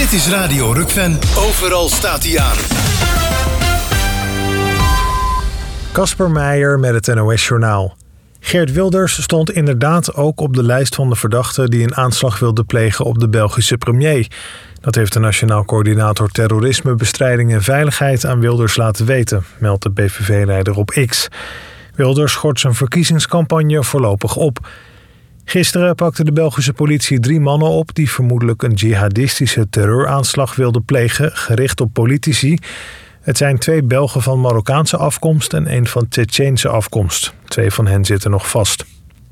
Dit is Radio Rukven. Overal staat hij aan. Casper Meijer met het NOS-journaal. Geert Wilders stond inderdaad ook op de lijst van de verdachten die een aanslag wilde plegen op de Belgische premier. Dat heeft de Nationaal Coördinator Terrorismebestrijding en Veiligheid aan Wilders laten weten, meldt de BVV-leider op X. Wilders schort zijn verkiezingscampagne voorlopig op. Gisteren pakte de Belgische politie 3 mannen op die vermoedelijk een jihadistische terreuraanslag wilden plegen, gericht op politici. Het zijn 2 Belgen van Marokkaanse afkomst en 1 van Tsjetsjeense afkomst. 2 van hen zitten nog vast.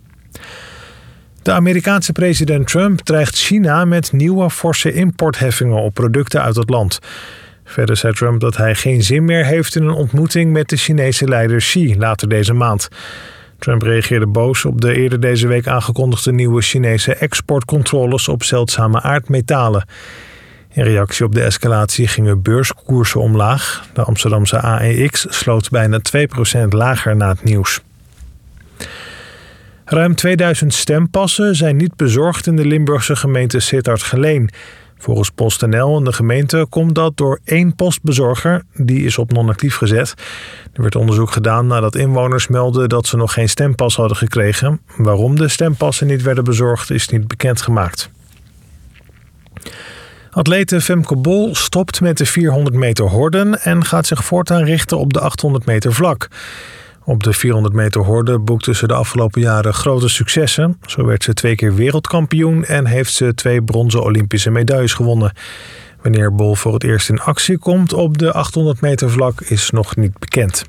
De Amerikaanse president Trump dreigt China met nieuwe forse importheffingen op producten uit het land. Verder zei Trump dat hij geen zin meer heeft in een ontmoeting met de Chinese leider Xi later deze maand. Trump reageerde boos op de eerder deze week aangekondigde nieuwe Chinese exportcontroles op zeldzame aardmetalen. In reactie op de escalatie gingen beurskoersen omlaag. De Amsterdamse AEX sloot bijna 2% lager na het nieuws. Ruim 2000 stempassen zijn niet bezorgd in de Limburgse gemeente Sittard-Geleen. Volgens PostNL en de gemeente komt dat door 1 postbezorger. Die is op non-actief gezet. Er werd onderzoek gedaan nadat inwoners meldden dat ze nog geen stempas hadden gekregen. Waarom de stempassen niet werden bezorgd is niet bekendgemaakt. Atlete Femke Bol stopt met de 400 meter horden en gaat zich voortaan richten op de 800 meter vlak. Op de 400 meter horde boekte ze de afgelopen jaren grote successen. Zo werd ze 2 keer wereldkampioen en heeft ze 2 bronzen Olympische medailles gewonnen. Wanneer Bol voor het eerst in actie komt op de 800 meter vlak is nog niet bekend.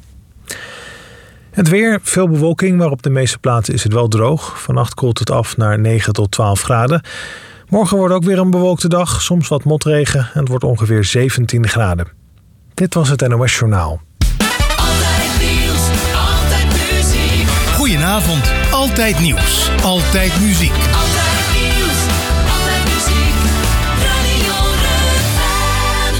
Het weer, veel bewolking, maar op de meeste plaatsen is het wel droog. Vannacht koelt het af naar 9 tot 12 graden. Morgen wordt ook weer een bewolkte dag, soms wat motregen en het wordt ongeveer 17 graden. Dit was het NOS Journaal. Altijd nieuws, altijd muziek. Goedenavond, altijd nieuws, altijd muziek. Altijd nieuws, altijd muziek. Radio Rukven.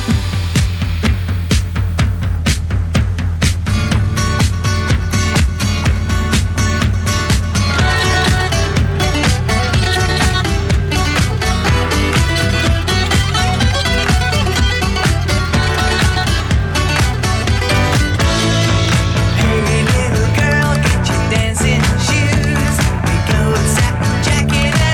Hey little girl, get your dancing shoes. We go satin jacket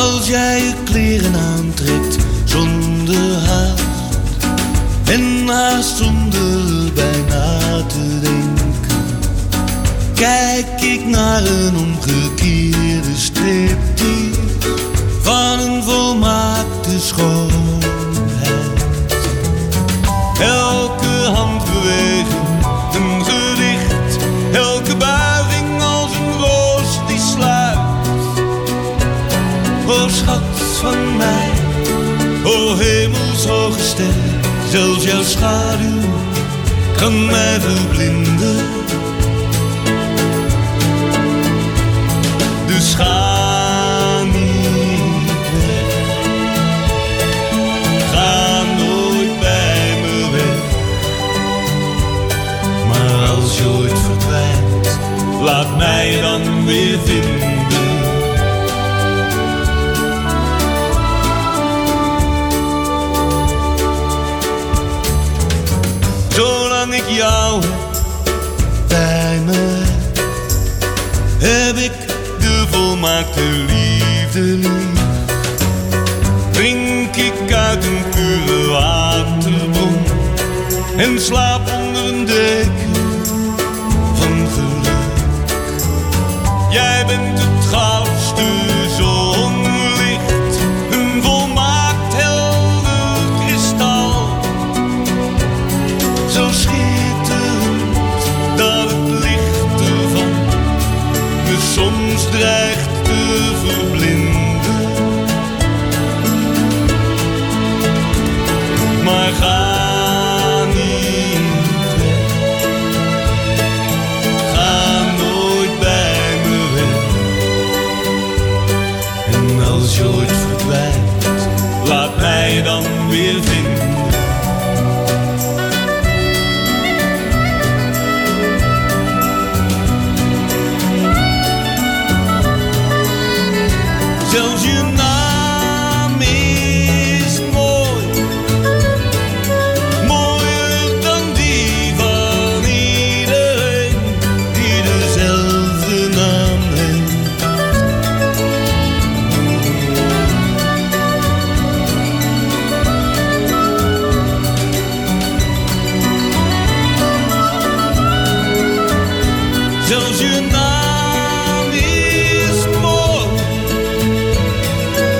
Als jij je kleren aantrekt zonder haast en haast zonder bijna te denken, kijk ik naar een omgekeerde striptease van een volmaakte schoonheid. Elke handbeweging een gedicht, elke buiging als een roos die sluit. O schat van mij, o hemelshoge ster, zelfs jouw schaduw kan mij verblinden. Dus ga niet weg, ga nooit bij me weg. Maar als je ooit verdwijnt, laat mij dan weer vinden. Zolang ik jou bij me heb ik de volmaakte liefde lief. Drink ik uit een pure waterbron en slaap onder een deken van geluk. Jij bent het goudste zonlicht, een volmaakt helder kristal. Zo schitterend dat het licht ervan me soms dreigt te verblinden. Maar ga niet weg, ga nooit bij me weg. En als je ooit verdwijnt, laat mij dan weer vinden. Zelfs je naam is mooi, mooier dan die van iedereen die dezelfde naam heeft. Zelfs je naam is mooi,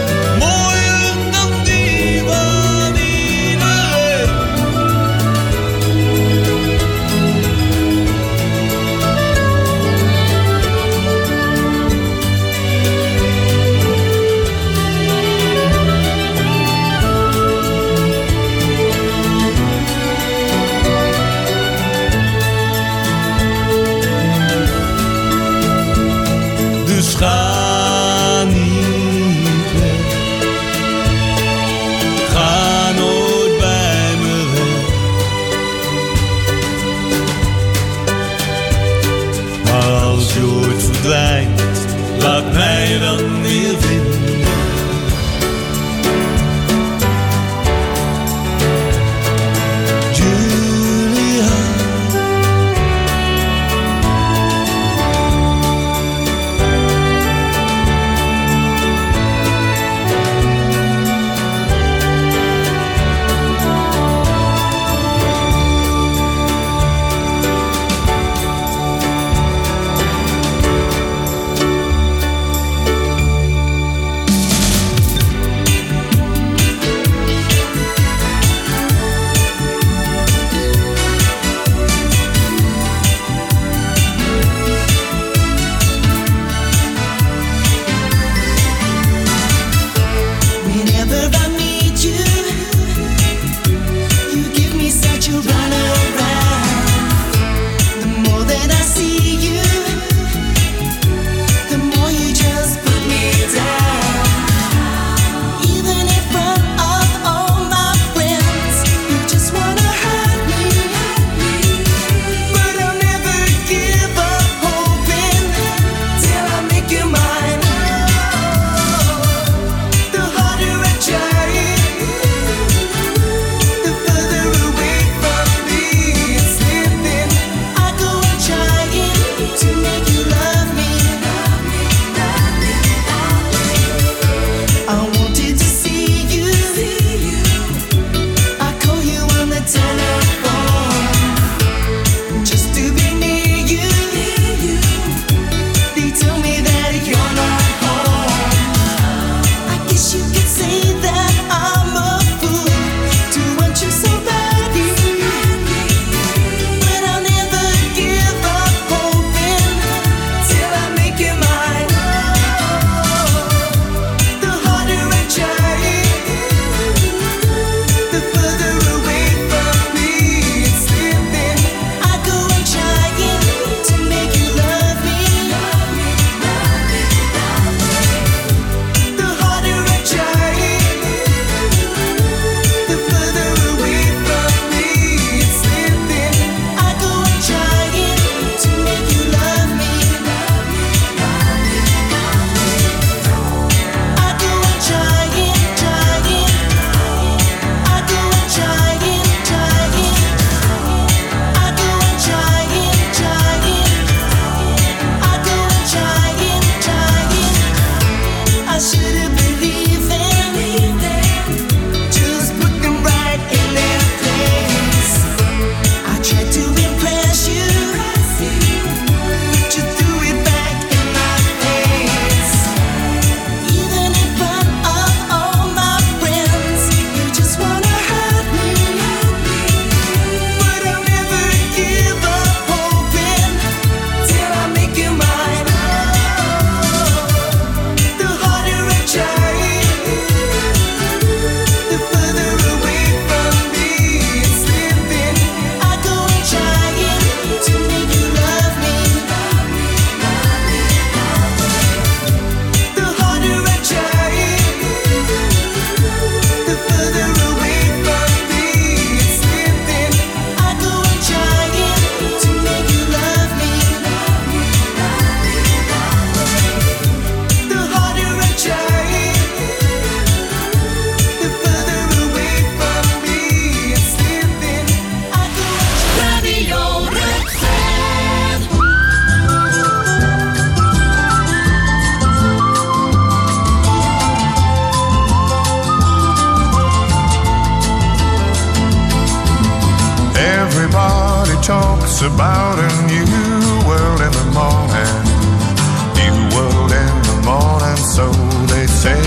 talks about a new world in the morning. New world in the morning, so they say.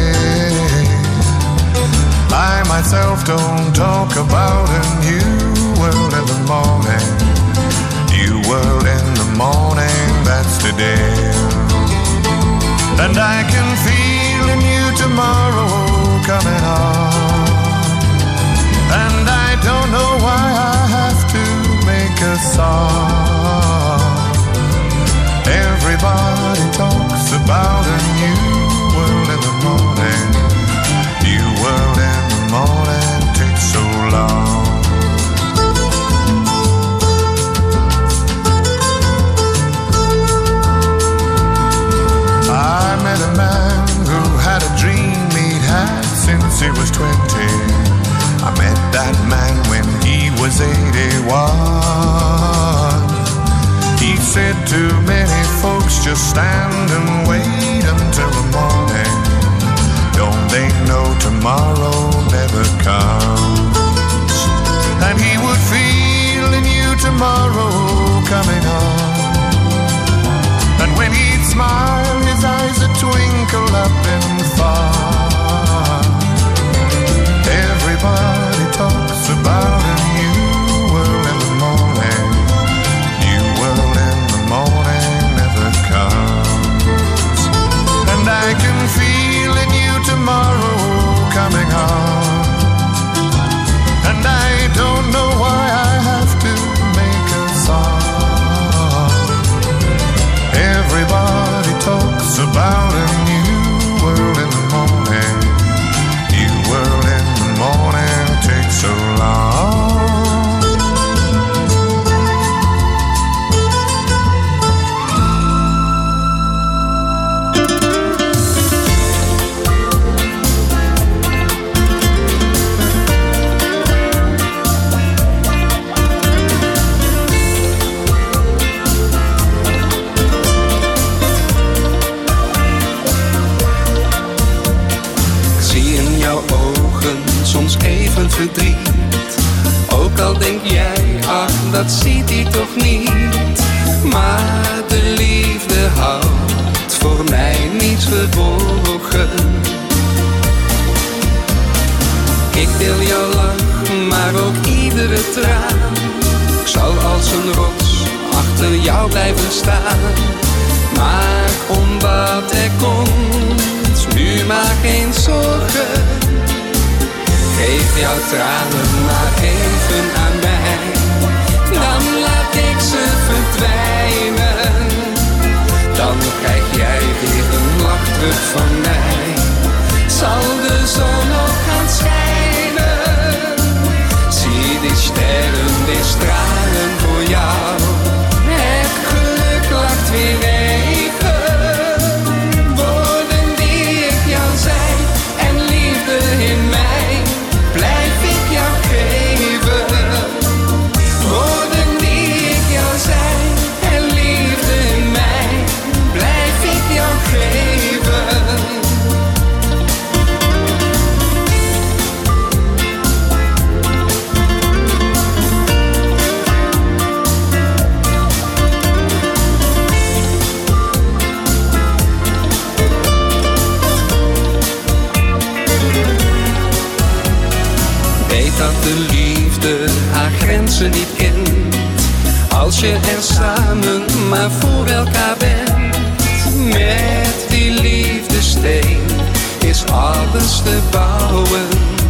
I myself don't talk about a new world in the morning. New world in the morning, that's today. And I can feel a new tomorrow coming on. And I don't know why I have to make a song. Everybody talks about a new world in the morning. New world in the morning takes so long. I met a man who had a dream he'd had since he was 20. I met that man when he was 81. He said to many folks, just stand and wait until the morning. Don't they know tomorrow never comes? And he would feel a new tomorrow coming on. And when he'd smile, his eyes would twinkle up and far. Everybody talks about a new world in the morning. New world in the morning never comes. And I can feel a new tomorrow coming on. And I don't know why I have to make a song. Everybody talks about a new world in the morning. New world in the morning takes so long. Soms even verdriet. Ook al denk jij, ach, dat ziet hij toch niet. Maar de liefde houdt voor mij niets verborgen. Ik deel jouw lach, maar ook iedere traan. Ik zal als een rots achter jou blijven staan. Maar omdat er komt, nu maar geen zorgen. Geef jouw tranen maar even aan mij, dan laat ik ze verdwijnen. Dan krijg jij weer een lach terug van mij. Zal de zon nog gaan schijnen? Zie die sterren weer stralen voor jou. Het geluk lacht weer even. Woorden die ik jou zei en liefde in mij. Blijf ik jou geven, woorden die ik jou zei en liefde in mij, blijf ik jou geven. Dat de liefde haar grenzen niet kent. Als je er samen maar voor elkaar bent. Met die liefdesteen is alles te bouwen.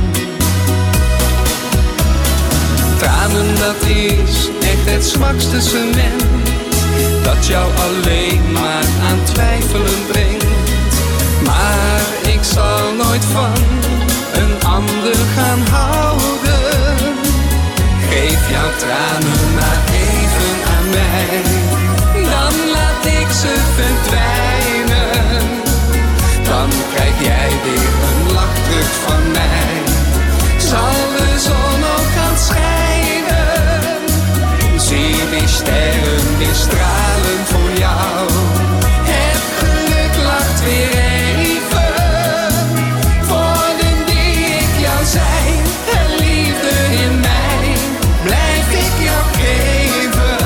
Tranen, dat is echt het zwakste cement. Dat jou alleen maar aan twijfelen brengt. Maar ik zal nooit van een ander gaan houden. Geef jouw tranen maar even aan mij. Dan laat ik ze verdwijnen. Dan krijg jij weer een lach terug van mij. Zal de zon ook gaan schijnen? Zie die sterren weer stralen voor jou. Het geluk lacht weer even. Woorden die ik jou zei en liefde in mij, blijf ik jou geven.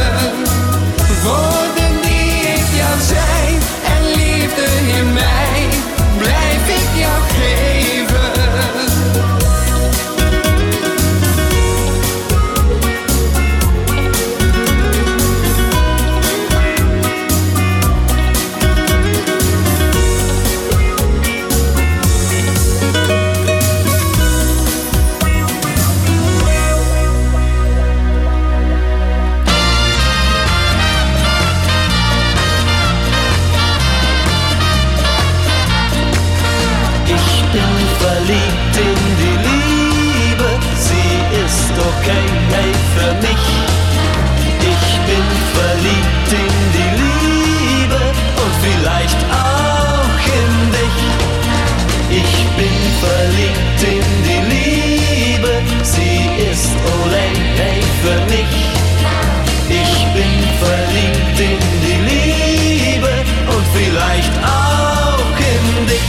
okay, hey, für mich. Ich bin verliebt in die Liebe und vielleicht auch in dich. Ich bin verliebt in die Liebe, sie ist ole, hey, für mich. Ich bin verliebt in die Liebe und vielleicht auch in dich.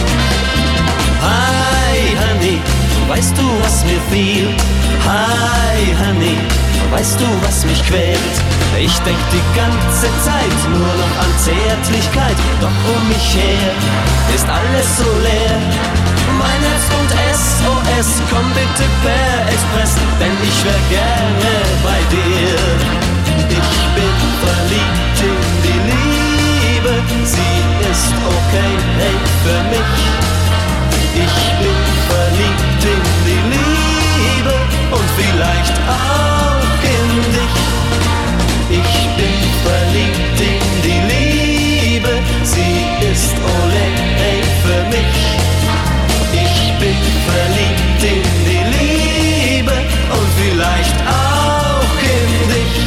Hi, Honey, weißt du, was mir fehlt? Hi, Honey, weißt du, was mich quält? Ich denk die ganze Zeit nur noch an Zärtlichkeit, doch um mich her ist alles so leer. Mein Herz und SOS, komm bitte per Express, denn ich wär gerne bei dir. Ich bin verliebt in die Liebe, sie ist okay, hey, für mich. Ich bin verliebt in die Liebe und vielleicht auch in dich. Ich bin verliebt in die Liebe, sie ist ole, hey, für mich. Ich bin verliebt in die Liebe und vielleicht auch in dich.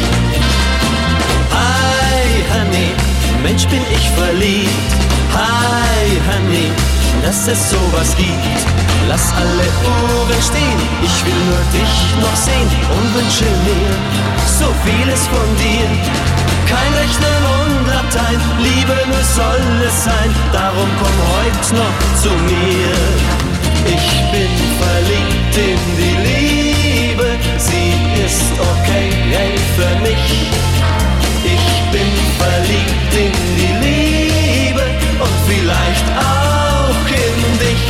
Hi, Honey, Mensch, bin ich verliebt. Hi, Honey, dass es sowas gibt. Lass alle Uhren stehen, ich will nur dich noch sehen und wünsche mir so vieles von dir. Kein Rechnen und Latein, Liebe nur soll es sein, darum komm heut noch zu mir. Ich bin verliebt in die Liebe, sie ist okay, hey, für mich. Ich bin verliebt in die Liebe und vielleicht auch in dich.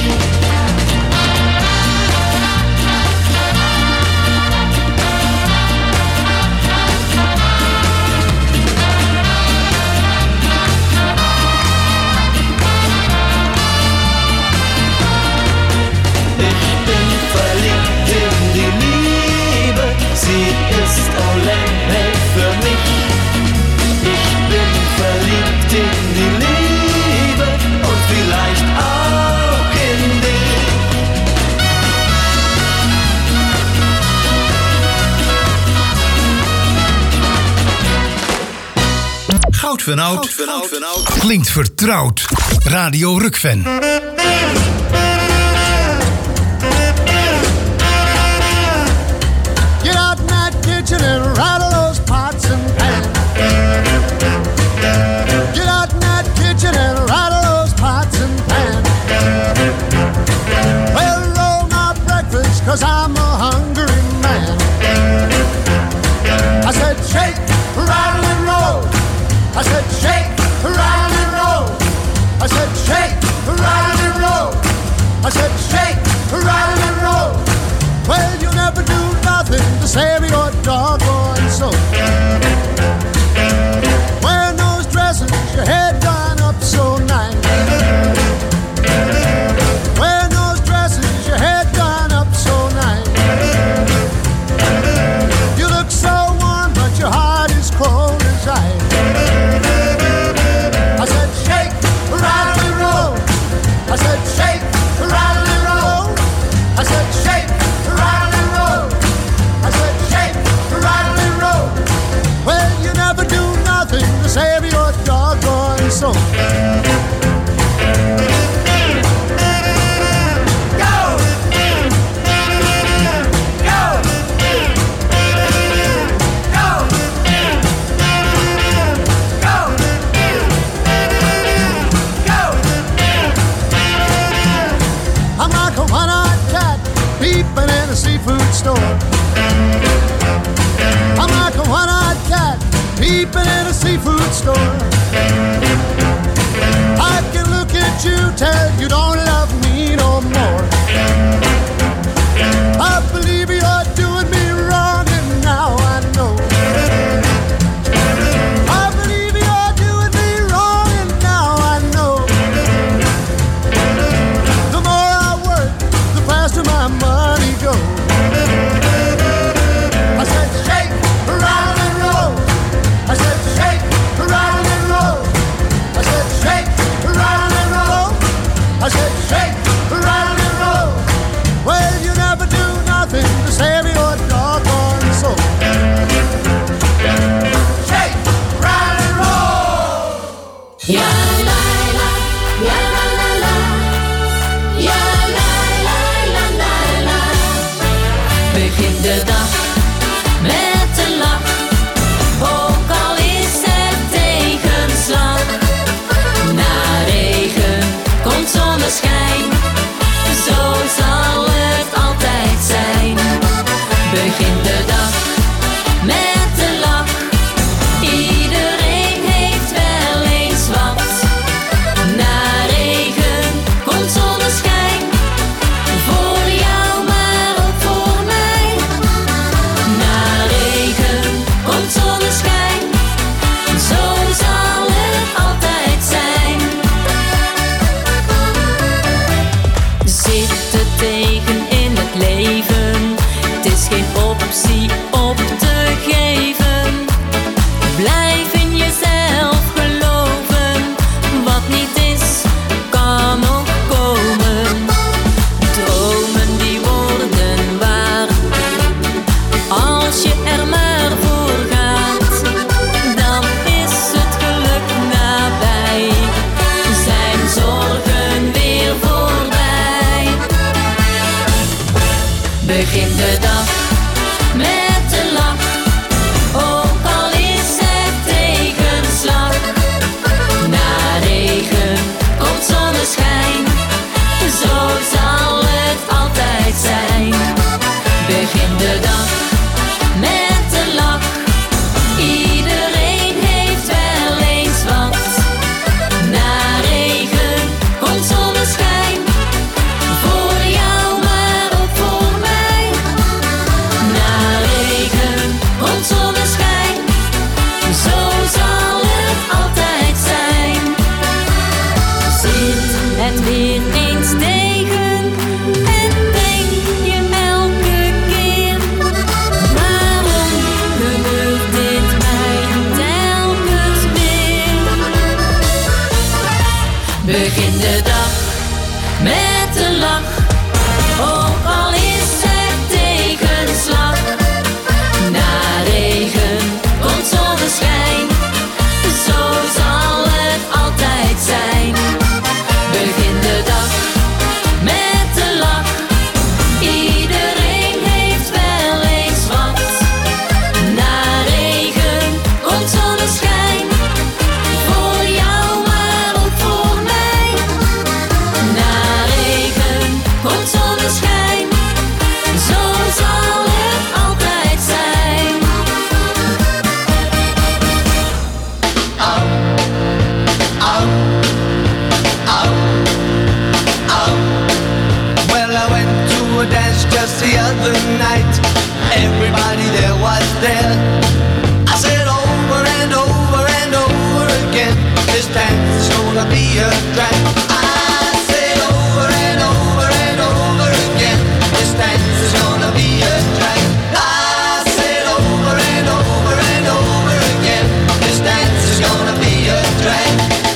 Sie ist ole, hey, für mich. Ich bin verliebt in die Liebe und vielleicht auch in dich. Goud van Oud klinkt vertrouwd. Radio Rukven. And rattle those pots and pans. Get out in that kitchen and rattle those pots and pans. Well, roll my breakfast, 'cause I'm a hungry man. I said shake, rattle and roll. I said shake, rattle and roll. I said shake, rattle and roll. I said shake, rattle and roll. Well, you never do nothing to save your doggone soul. Wearing those dresses, your head done up so nice. Wearing those dresses, your head done up so nice. You look so warm, but your heart is cold as ice. I said shake, rattle and roll. I said shake, rattle and roll. I said shake, rattle and roll. I said shake, rattle and roll. Well, you never do nothing to save your doggone soul. I'm like a one-eyed cat peeping in a seafood store. I'm like a one-eyed cat peeping in a seafood store. I can look at you, tell you don't love me no more. I believe you're doing me wrong, and now I know. I believe you're doing me wrong, and now I know. The more I work, the faster my money goes. I said shake, rattle and roll. I said shake, rattle and roll. I said shake, rattle and roll. I said tegen in het leven. Het is geen optie op te geven. Blijf in jezelf geloven. Wat niet is, kan nog komen. Dromen die worden waar. Als je er maar voor gaat, dan is het geluk nabij. Zijn zorgen weer voorbij. Begin de dag met een lach, ook al is het tegenslag. Na regen komt zonneschijn, zo zal het altijd zijn. Begin de dag met een lach, iedereen heeft wel eens wat. Na regen komt zonneschijn, voor jou maar ook voor mij. Na regen komt zonneschijn, zo zal het altijd zijn. Zit het weer eens tegen en denk je elke keer: waarom gebeurt dit mij telkens weer? Begin de dag met een lach, ook al is het tegenslag. Na regen komt zonneschijn, zo zal het altijd zijn. Begin de dag met een lach, iedereen heeft wel eens wat. Na regen komt zonneschijn, voor jou maar ook voor mij. Na regen komt zonneschijn, zo zal het altijd zijn. Well, I went to a dance just the other night. Everybody there was there. I said over and over and over again, this dance is gonna be a drag. I said over and over and over again, this dance is gonna be a drag. I said over and over and over again, this dance is gonna be a drag.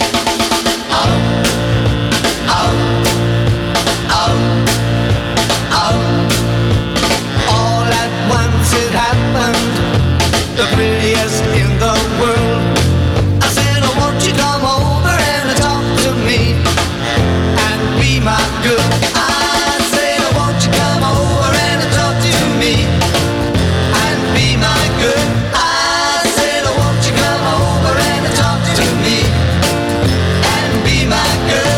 All at once it happened, the prettiest in the world. I said, oh, won't you come over and talk to me and be my girl? I said, oh, won't you come over and talk to me and be my girl? I said, oh, won't you come over and talk to me and be my girl?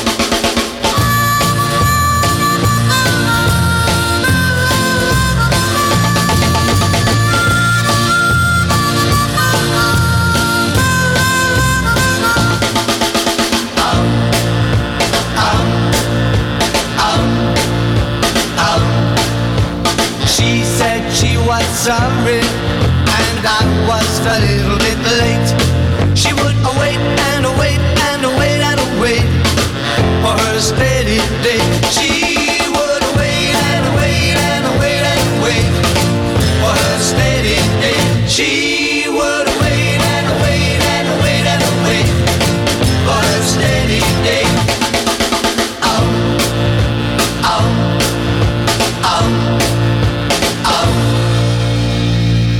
She said she was sorry and I was a little bit late. She would wait and wait and wait and wait for her steady day. She would wait and wait and wait and wait for her steady day. She would wait and wait and wait and wait for her steady day. Oh, oh, oh.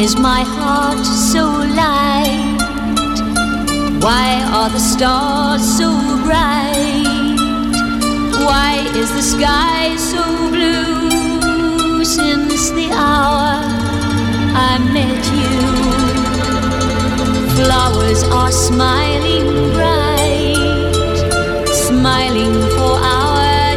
is my heart so light? Why are the stars so bright? Why is the sky so blue? Since the hour I met you, flowers are smiling bright, smiling for our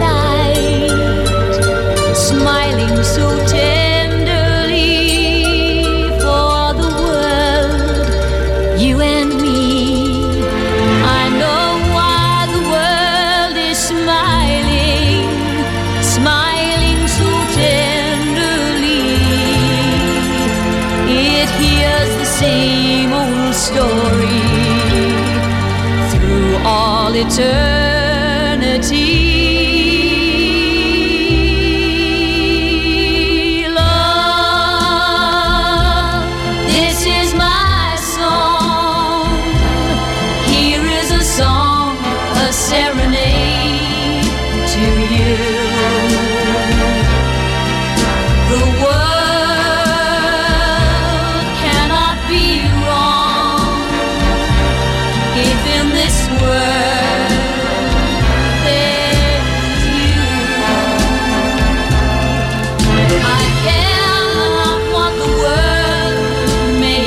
delight, smiling so tenderly for the world, you and me. I know why the world is smiling, smiling so tenderly. It hears the same old story through all eternity. Love, this is my song. Here is a song, a serenade to you. The world cannot be wrong if in this world there's you. I care not what the world may.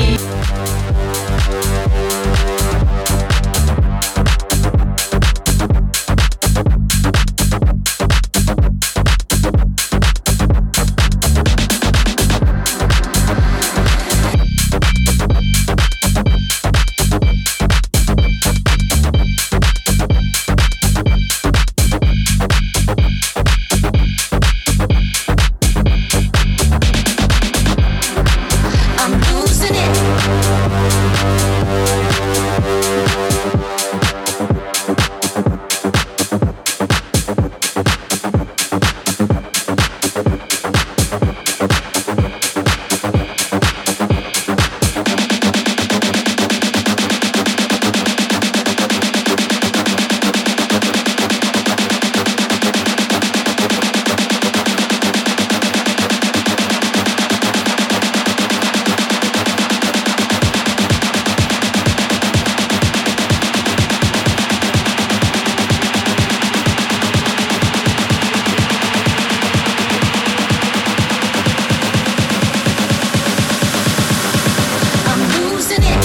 I'm losing it. I'm losing it.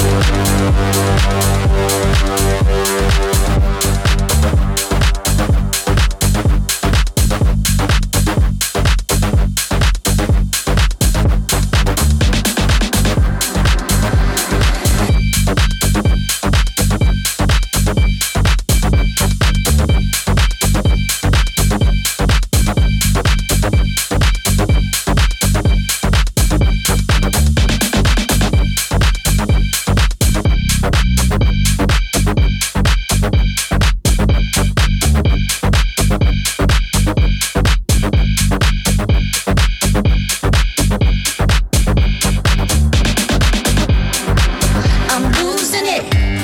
I'm losing it.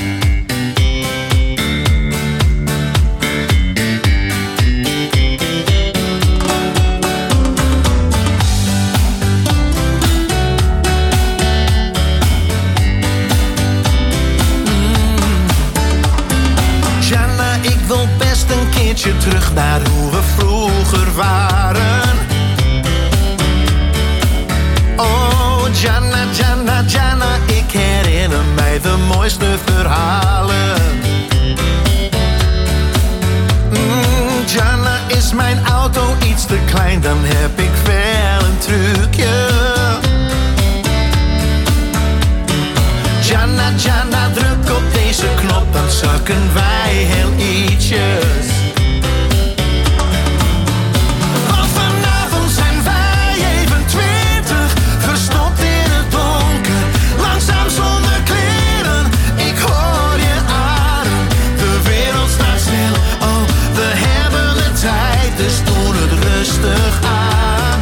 Jana, ik wil best een keertje terug naar hoe we vroeger waren. Oh, Jana, Jana, Jana, ik herinner mij de mooiste verhalen. Jana, is mijn auto iets te klein, dan heb ik wel een trucje. Jana, Jana, druk op deze knop, dan zakken wij heel ietsjes. Want vanavond zijn wij even 20, verstopt in het donker, langzaam zonder kleren. Ik hoor je adem, de wereld staat stil. Oh, we hebben de tijd, dus doe het rustig aan.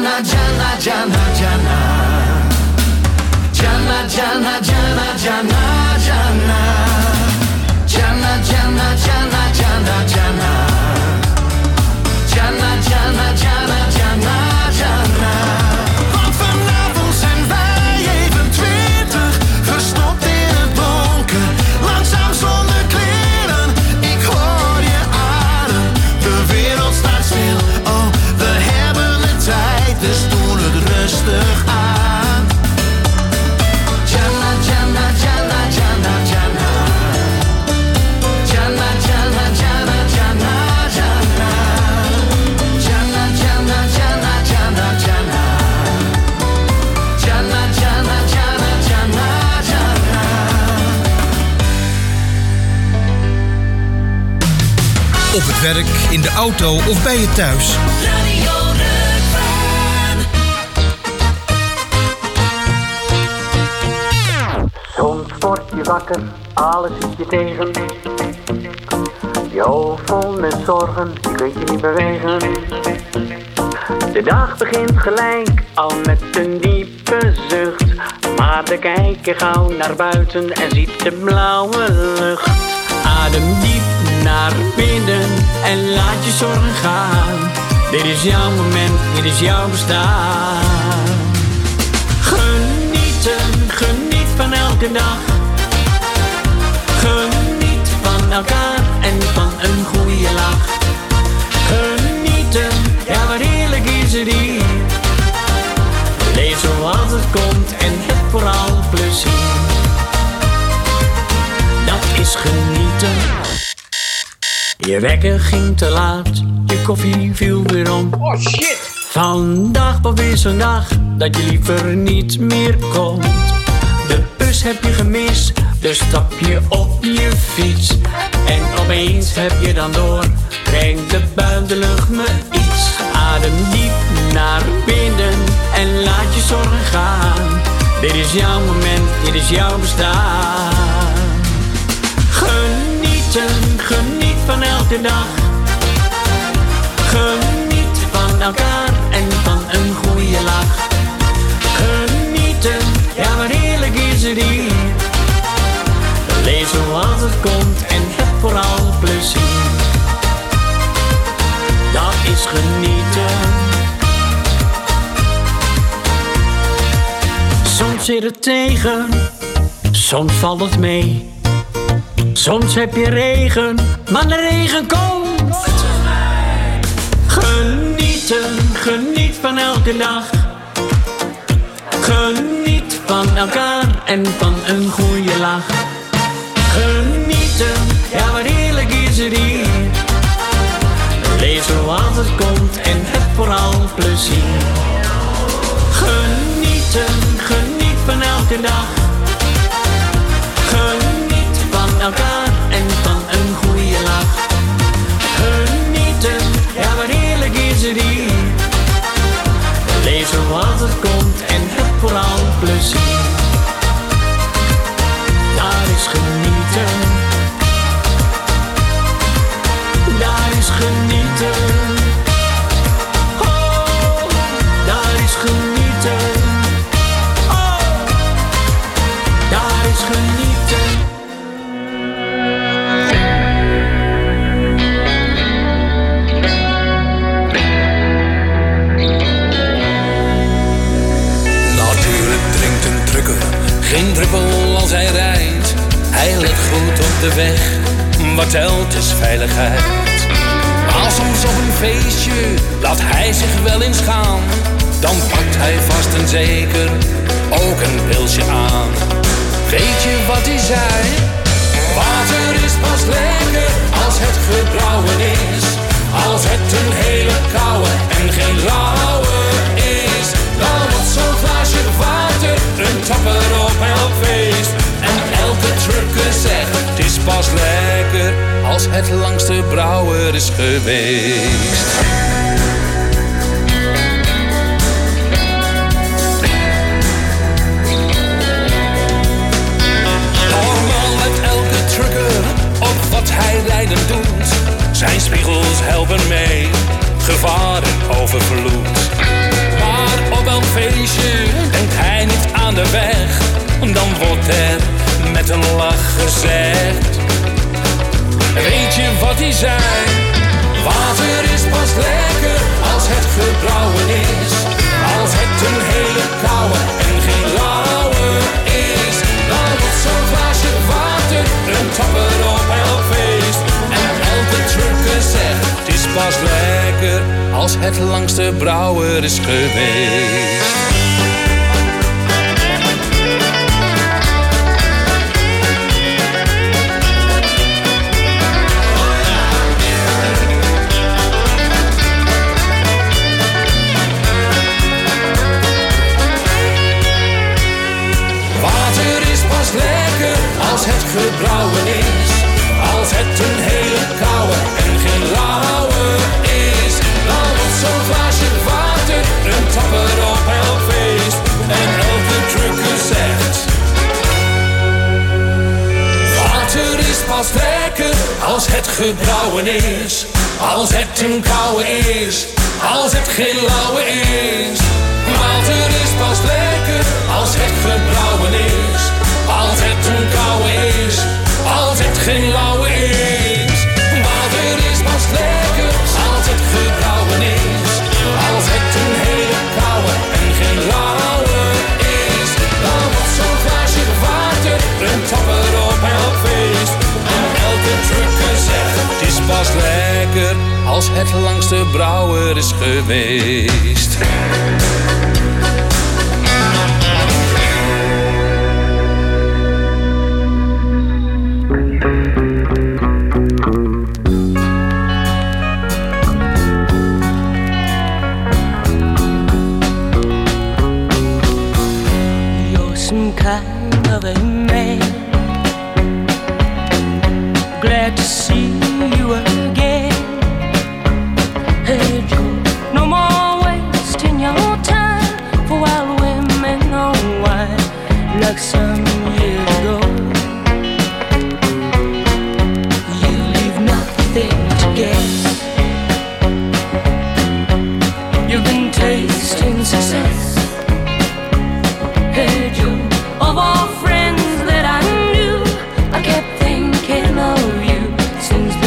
Jana, Jana, Jana, Jana. Jana, Jana, Jana, Jana, Jana. Jana, Jana, Jana, Jana, Jana. Jana, Jana, Jana, Jana, Jana. Want vanavond zijn wij even 20, verstopt in het donker, langzaam zonder kleren. Ik hoor je adem, de wereld staat stil. Oh, we hebben de tijd, dus doen het rustig aan. Jana, Jana, Jana, Jana, Jana. Jana, Jana, Jana, Jana, Jana. Jana, Jana, Jana, Jana, Jana. Jana, Jana, Jana, Jana, Jana. Op het werk, in de auto of bij je thuis. Radio Rukven. Soms word je wakker, alles zit je tegen. Je hoofd vol met zorgen, je kunt je niet bewegen. De dag begint gelijk, al met een diepe zucht. Maar dan kijk je gauw naar buiten en ziet de blauwe lucht. Adem diep naar binnen en laat je zorgen gaan. Dit is jouw moment, dit is jouw bestaan. Genieten, geniet van elke dag. Geniet van elkaar en van een goede lach. Genieten, ja wat heerlijk is het hier. Leef zoals het komt en heb vooral plezier. Dat is genieten. Je wekker ging te laat, je koffie viel weer om. Oh shit! Vandaag was weer zo'n dag dat je liever niet meer komt. De bus heb je gemist, dus stap je op je fiets. En opeens heb je dan door, brengt de buitenlucht me iets. Adem diep naar binnen en laat je zorgen gaan. Dit is jouw moment, dit is jouw bestaan. Genieten, geniet van elke dag. Geniet van elkaar en van een goede lach. Genieten, ja wat heerlijk is het hier. Leef zoals het komt en heb vooral plezier. Dat is genieten. Soms zit het tegen, soms valt het mee. Soms heb je regen, maar de regen komt. Genieten, geniet van elke dag. Geniet van elkaar en van een goede lach. Genieten, ja wat heerlijk is het hier. Leef zoals het komt en heb vooral plezier. Genieten, geniet van elke dag. Geniet van elkaar en van een goede lach. Genieten, ja wat heerlijk is het hier. Leef zoals het komt en heb vooral plezier. Daar is genieten. Daar is genieten. Oh, daar is genieten. Oh, daar is genieten. Natuurlijk drinkt een trucker geen druppel als hij rijdt. Hij let goed op de weg, wat telt is veiligheid. Maar soms op een feestje laat hij zich wel eens gaan. Dan pakt hij vast en zeker ook een pilsje aan. Weet je wat hij zei? Water is pas lekker als het gebrouwen is. Als het een hele koude en geen lauwe is. Dan wordt zo'n glaasje water een tapper op elk feest. En elke trucker zegt, het is pas lekker als het langste brouwer is geweest. Normaal let elke trucker op wat hij rijden doet. Zijn spiegels helpen mee, gevaar en overvloed. Maar met een lach gezegd. Weet je wat hij zei? Water is pas lekker als het gebrouwen is. Als het een hele koude en geen lauwe is. Dan wordt zo'n glaasje water een topper op elk feest. En elke trucker zegt, het is pas lekker als het langste brouwer is geweest. Lekker als het gebrouwen is. Als het een hele koude en geen lauwe is. Dan wordt zo'n glaasje water een topper op elk feest. En elke trucker zegt, water is pas lekker als het gebrouwen is. Als het een koude is. Als het geen lauwe is. Water is pas lekker als het gebrouwen is. Als het een koude is, als het geen lauwe is. Water is pas lekker als het gebrouwen is. Als het een hele koude en geen lauwe is. Dan wordt zo'n glaasje water een topper op elk feest. En elke trucker zegt, het is pas lekker als het langste brouwer is geweest. Kind of a man. Glad to see you again. Hey Joe, no more wasting your time for wild women on wine like some years ago. You leave nothing to guess. You've been tasting success. Hey Joe, of all friends that I knew, I kept thinking of you since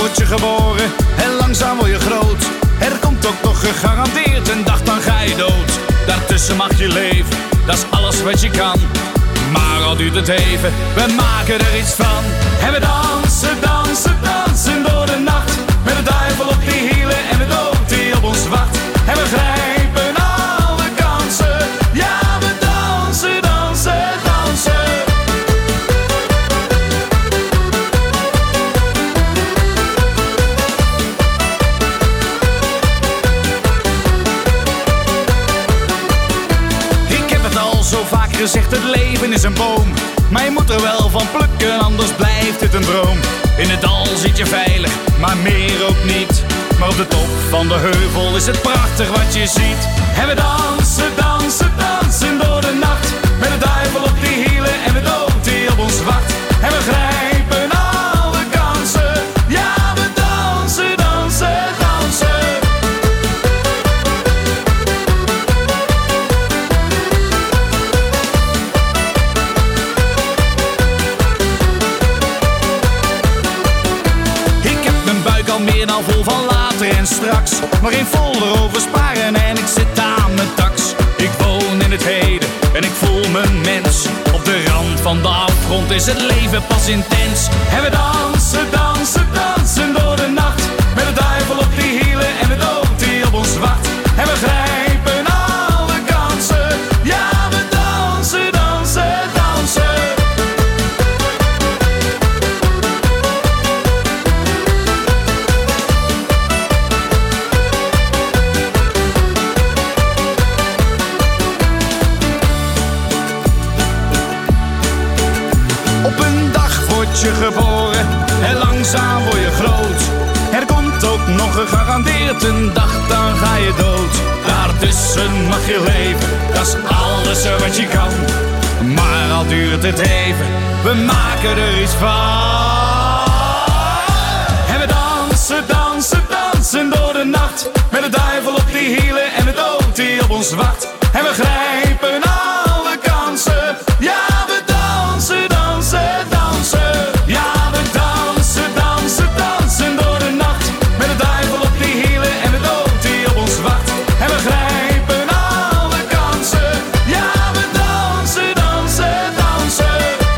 word je geboren en langzaam word je groot. Er komt ook nog gegarandeerd een dag, dan ga je dood. Daartussen mag je leven, dat is alles wat je kan. Maar al duurt het even, we maken er iets van. En we dansen, dansen, dansen door de nacht. Met de duivel op die hielen en de dood die op ons wacht. En we grijpen alle kansen. Ja, we dansen, dansen, dansen. Ik heb het al zo vaak gezegd, het leven is een boom. Maar je moet er wel van plukken, anders blijft het een droom. In het dal zit je veilig, maar meer ook niet. Maar op de top van de heuvel is het prachtig wat je ziet. En we dansen, dansen, dansen door de nacht. Met de duivel op die hielen en de dood die op ons wacht. En we grijpen alle kansen. Ja, we dansen, dansen, dansen. Al meer dan vol van later en straks. Maar geen folder over sparen en ik zit aan mijn tax. Ik woon in het heden en ik voel me mens. Op de rand van de afgrond is het leven pas intens. En we dansen, dansen, dansen door de nacht. Met de duivel op die hielen en de dood die op ons wacht. En we grijpen alle kansen. Ja, we dansen, dansen, dansen. Je geboren en langzaam word je groot. Er komt ook nog gegarandeerd een dag, dan ga je dood. Daartussen mag je leven, dat is alles wat je kan. Maar al duurt het even, we maken er iets van. En we dansen, dansen, dansen door de nacht. Met de duivel op die hielen en de dood die op ons wacht. En we grijpen alle kansen. Ja, we dansen, dansen, dansen. Ja, we dansen, dansen, dansen door de nacht. Met de duivel op die hielen en de dood die op ons wacht. En we grijpen alle kansen. Ja, we dansen, dansen, dansen.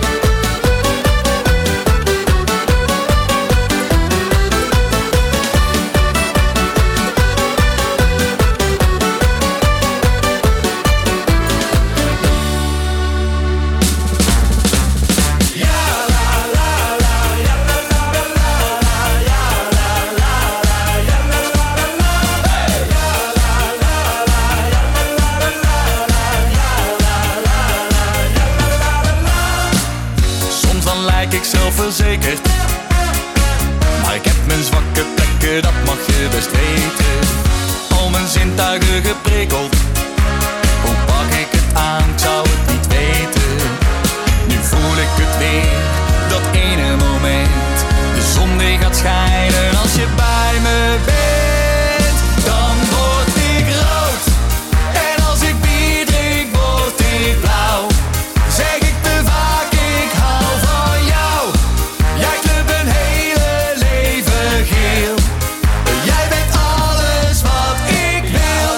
Zelfverzekerd, maar ik heb mijn zwakke plekken, dat mag je best weten. Al mijn zintuigen geprikkeld, hoe pak ik het aan, ik zou het niet weten. Nu voel ik het weer, dat ene moment. De zon die gaat schijnen als je bij me bent. Dan word ik rood, en als ik bier drink word ik blauw. Zeg ik te vaak, ik hou van jou. Jij kleurt mijn hele leven geel. Jij bent alles wat ik wil.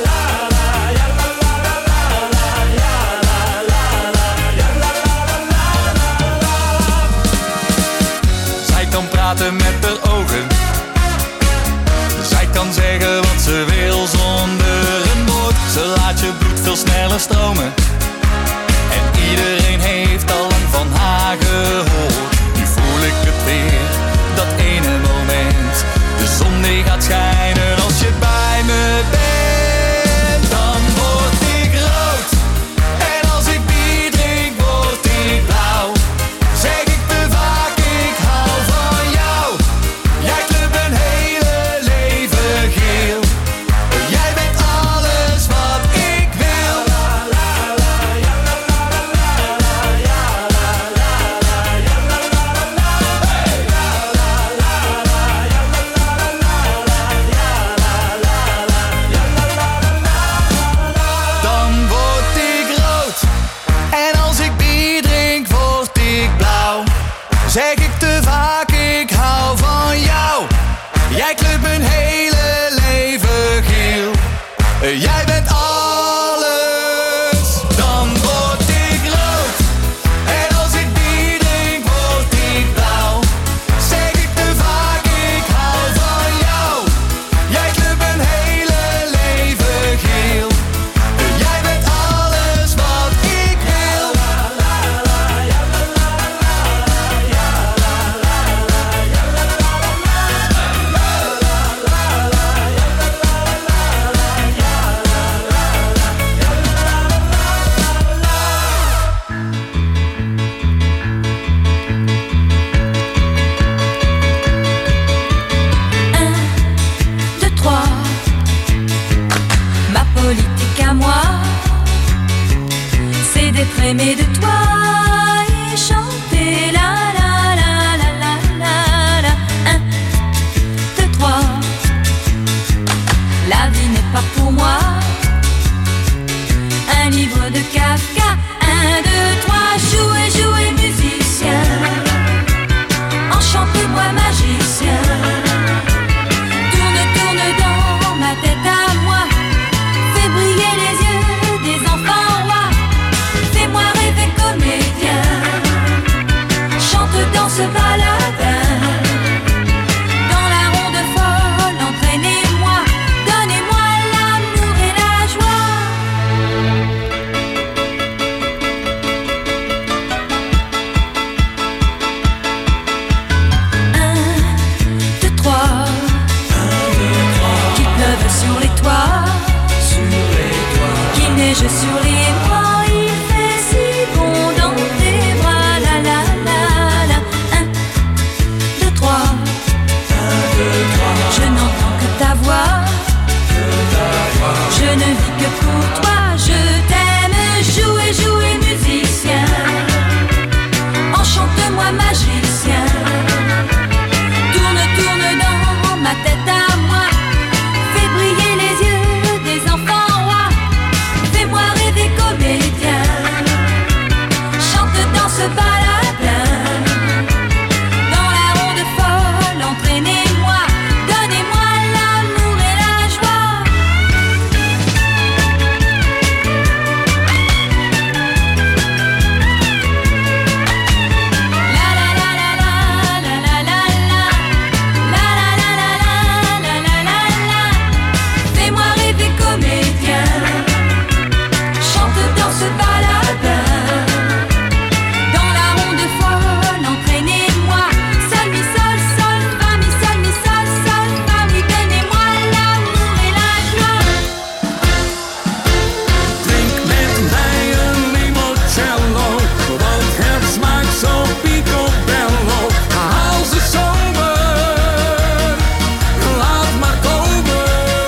Zij kan praten met haar ogen. Zij kan zeggen wat ze wil zonder een woord. Ze laat je bloed veel sneller stromen. En iedereen heeft al lang van haar gehoord. Nu voel ik het weer, dat ene moment. De zon die gaat schijnen als je bij me bent. Dan word ik rood, en als ik bier drink word ik blauw. Zeg ik te vaak, ik hou van jou. Jij kleurt mijn hele leven geel. Jij bent alles wat ik wil. aimer de toi et chanter la la la la la la la. 1, 2, 3. La vie n'est pas pour moi un livre de Kafka. 1, 2, 3. Jouez, jouez musicien, enchantez-moi magicien. Tourne, tourne dans ma tête à moi, fais briller les yeux des enfants rois. Fais-moi rêver comédien, chante dans ce baladin. Dans la ronde folle, entraînez-moi, donnez-moi l'amour et la joie. 1, 2, 3. Qu'il pleuve sur les toits, qu'il neige sur les bois, il fait si bon dans tes bras. La la la la. 1, 2, 3. Je n'entends que ta voix, je ne vis que pour toi. Je t'aime, jouez, jouez musicien, enchante-moi magicien. Tourne, tourne dans ma tête à moi, fais briller les yeux des enfants rois. Fais-moi rêver comédien, chante dans ce baladin. Dans la ronde folle, entraînez-moi, donnez-moi l'amour et la joie. La la la la la la la la la. La la la la la la la la la. Fais-moi rêver comédien, chante dans ce baladin. Dans la ronde folle, entraînez-moi. Sol, mi, sol, sol, fa, mi, sol, fa, mi. Donnez-moi l'amour et la joie. Drink met mij een limoncello, want het smaakt zo picobello. Haal ze sober, laat maar komen.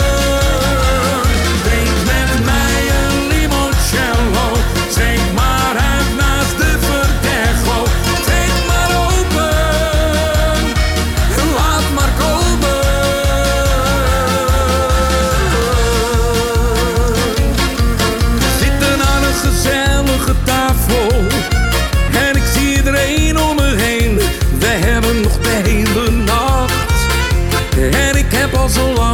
Drink met mij een limoncello, steek maar uit naast de verdecho. Trek maar open, laat maar komen. We zitten aan een gezellige tafel en ik zie iedereen om me heen. We hebben nog de hele nacht en ik heb al zo lang